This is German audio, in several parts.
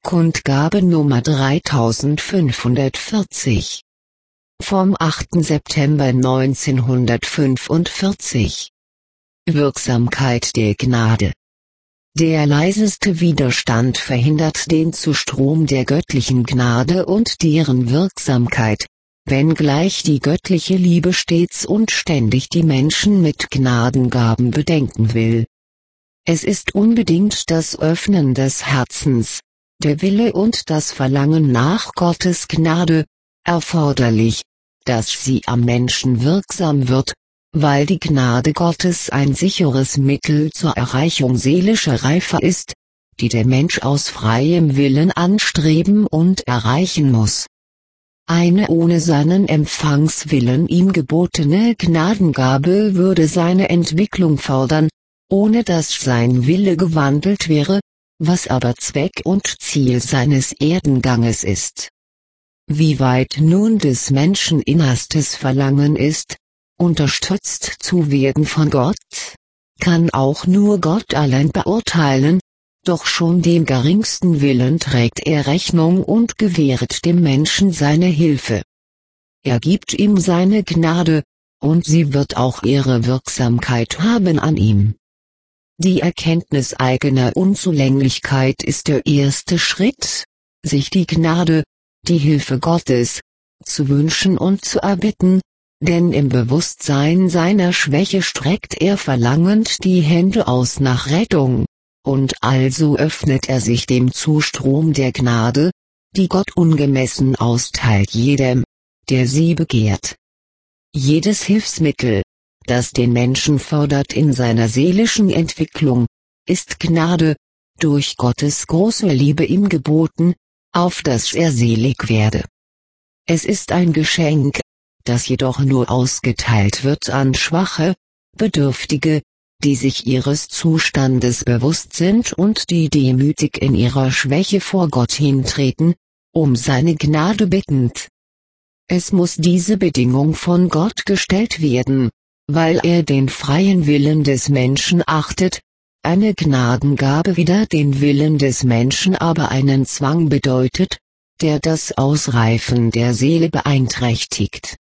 Kundgabe Nummer 3540. Vom 8. September 1945. Wirksamkeit der Gnade. Der leiseste Widerstand verhindert den Zustrom der göttlichen Gnade und deren Wirksamkeit, wenngleich die göttliche Liebe stets und ständig die Menschen mit Gnadengaben bedenken will. Es ist unbedingt das Öffnen des Herzens, der Wille und das Verlangen nach Gottes Gnade, erforderlich, dass sie am Menschen wirksam wird, weil die Gnade Gottes ein sicheres Mittel zur Erreichung seelischer Reife ist, die der Mensch aus freiem Willen anstreben und erreichen muss. Eine ohne seinen Empfangswillen ihm gebotene Gnadengabe würde seine Entwicklung fordern, ohne dass sein Wille gewandelt wäre, was aber Zweck und Ziel seines Erdenganges ist. Wie weit nun des Menschen innerstes Verlangen ist, unterstützt zu werden von Gott, kann auch nur Gott allein beurteilen, doch schon dem geringsten Willen trägt er Rechnung und gewährt dem Menschen seine Hilfe. Er gibt ihm seine Gnade, und sie wird auch ihre Wirksamkeit haben an ihm. Die Erkenntnis eigener Unzulänglichkeit ist der erste Schritt, sich die Gnade, die Hilfe Gottes, zu wünschen und zu erbitten, denn im Bewusstsein seiner Schwäche streckt er verlangend die Hände aus nach Rettung, und also öffnet er sich dem Zustrom der Gnade, die Gott ungemessen austeilt jedem, der sie begehrt. Jedes Hilfsmittel, das den Menschen fördert in seiner seelischen Entwicklung, ist Gnade, durch Gottes große Liebe ihm geboten, auf dass er selig werde. Es ist ein Geschenk, das jedoch nur ausgeteilt wird an Schwache, Bedürftige, die sich ihres Zustandes bewusst sind und die demütig in ihrer Schwäche vor Gott hintreten, um seine Gnade bittend. Es muss diese Bedingung von Gott gestellt werden, weil er den freien Willen des Menschen achtet, eine Gnadengabe wider den Willen des Menschen aber einen Zwang bedeutet, der das Ausreifen der Seele beeinträchtigt.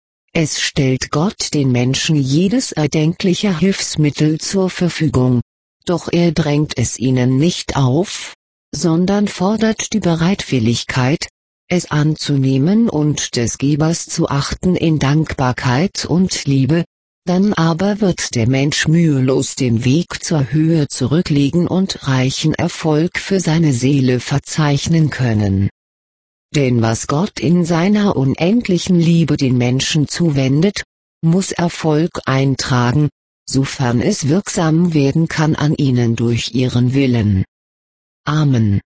Es stellt Gott den Menschen jedes erdenkliche Hilfsmittel zur Verfügung, doch er drängt es ihnen nicht auf, sondern fordert die Bereitwilligkeit, es anzunehmen und des Gebers zu achten in Dankbarkeit und Liebe, dann aber wird der Mensch mühelos den Weg zur Höhe zurücklegen und reichen Erfolg für seine Seele verzeichnen können. Denn was Gott in seiner unendlichen Liebe den Menschen zuwendet, muss Erfolg eintragen, sofern es wirksam werden kann an ihnen durch ihren Willen. Amen.